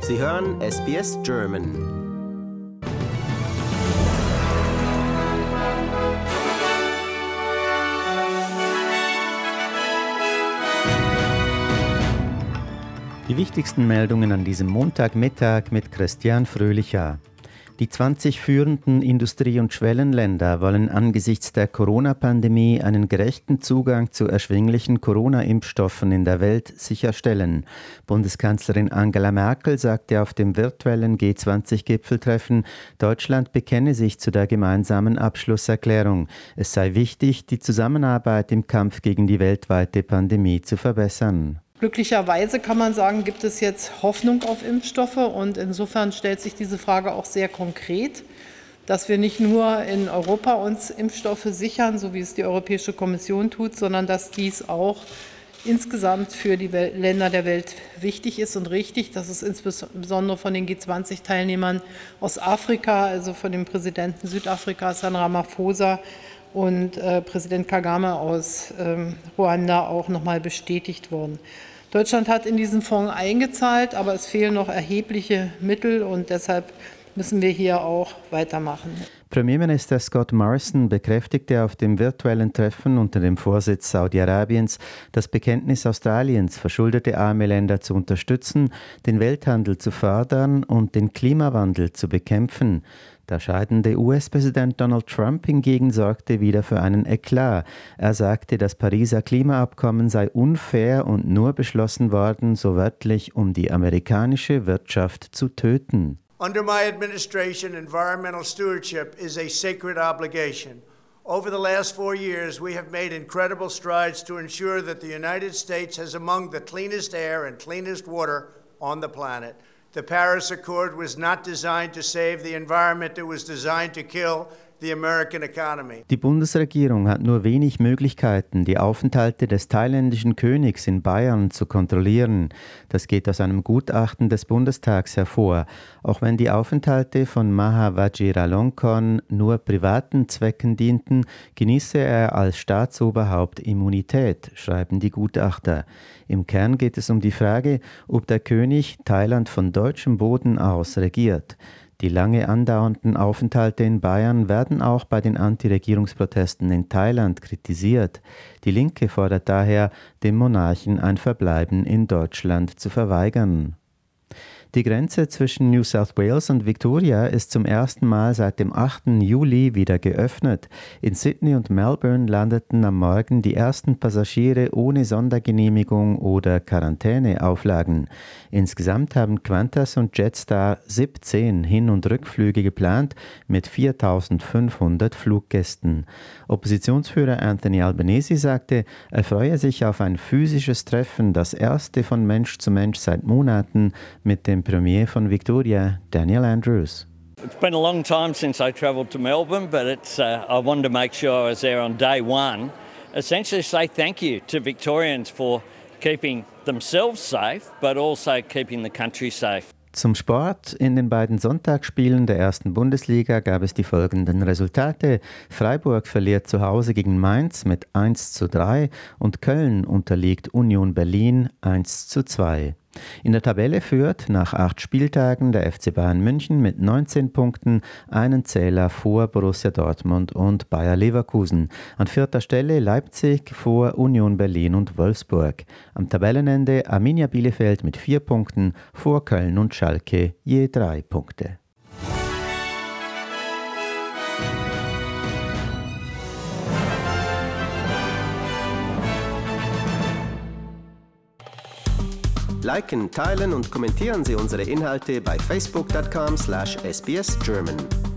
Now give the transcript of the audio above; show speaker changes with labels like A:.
A: Sie hören SBS German. Die wichtigsten Meldungen an diesem Montagmittag mit Christian Fröhlicher. Die 20 führenden Industrie- und Schwellenländer wollen angesichts der Corona-Pandemie einen gerechten Zugang zu erschwinglichen Corona-Impfstoffen in der Welt sicherstellen. Bundeskanzlerin Angela Merkel sagte auf dem virtuellen G20-Gipfeltreffen, Deutschland bekenne sich zu der gemeinsamen Abschlusserklärung. Es sei wichtig, die Zusammenarbeit im Kampf gegen die weltweite Pandemie zu verbessern.
B: Glücklicherweise kann man sagen, gibt es jetzt Hoffnung auf Impfstoffe und insofern stellt sich diese Frage auch sehr konkret, dass wir nicht nur in Europa uns Impfstoffe sichern, so wie es die Europäische Kommission tut, sondern dass dies auch insgesamt für die Länder der Welt wichtig ist und richtig, dass es insbesondere von den G20-Teilnehmern aus Afrika, also von dem Präsidenten Südafrikas, Herrn Ramaphosa, und Präsident Kagame aus Ruanda auch nochmal bestätigt worden. Deutschland hat in diesen Fonds eingezahlt, aber es fehlen noch erhebliche Mittel und deshalb müssen wir hier auch weitermachen.
C: Premierminister Scott Morrison bekräftigte auf dem virtuellen Treffen unter dem Vorsitz Saudi-Arabiens das Bekenntnis Australiens, verschuldete arme Länder zu unterstützen, den Welthandel zu fördern und den Klimawandel zu bekämpfen. Der scheidende US-Präsident Donald Trump hingegen sorgte wieder für einen Eklat. Er sagte, das Pariser Klimaabkommen sei unfair und nur beschlossen worden, so wörtlich, um die amerikanische Wirtschaft zu töten.
D: Under my administration, environmental stewardship is a sacred obligation. Over the last 4 years, we have made incredible strides to ensure that the United States has among the cleanest air and cleanest water on the planet. The Paris Accord was not designed to save the environment, it was designed to kill the American economy.
C: Die Bundesregierung hat nur wenig Möglichkeiten, die Aufenthalte des thailändischen Königs in Bayern zu kontrollieren. Das geht aus einem Gutachten des Bundestags hervor. Auch wenn die Aufenthalte von Maha Vajiralongkorn nur privaten Zwecken dienten, genieße er als Staatsoberhaupt Immunität, schreiben die Gutachter. Im Kern geht es um die Frage, ob der König Thailand von deutschem Boden aus regiert. Die lange andauernden Aufenthalte in Bayern werden auch bei den Anti-Regierungsprotesten in Thailand kritisiert. Die Linke fordert daher, dem Monarchen ein Verbleiben in Deutschland zu verweigern. Die Grenze zwischen New South Wales und Victoria ist zum ersten Mal seit dem 8. Juli wieder geöffnet. In Sydney und Melbourne landeten am Morgen die ersten Passagiere ohne Sondergenehmigung oder Quarantäneauflagen. Insgesamt haben Qantas und Jetstar 17 Hin- und Rückflüge geplant mit 4.500 Fluggästen. Oppositionsführer Anthony Albanese sagte, er freue sich auf ein physisches Treffen, das erste von Mensch zu Mensch seit Monaten, mit dem Premier von Victoria, Daniel Andrews.
E: It's been a long time since I travelled to Melbourne, but I wanted to make sure I was there on day one. Essentially say thank you to Victorians for keeping themselves safe, but also keeping the country safe.
C: Zum Sport. In den beiden Sonntagsspielen der ersten Bundesliga gab es die folgenden Resultate. Freiburg verliert zu Hause gegen Mainz mit 1:3 und Köln unterliegt Union Berlin 1:2. In der Tabelle führt nach 8 Spieltagen der FC Bayern München mit 19 Punkten, einen Zähler vor Borussia Dortmund und Bayer Leverkusen. An 4. Stelle Leipzig vor Union Berlin und Wolfsburg. Am Tabellenende Arminia Bielefeld mit 4 Punkten, vor Köln und Schalke je 3 Punkte.
A: Liken, teilen und kommentieren Sie unsere Inhalte bei facebook.com/sbsgerman.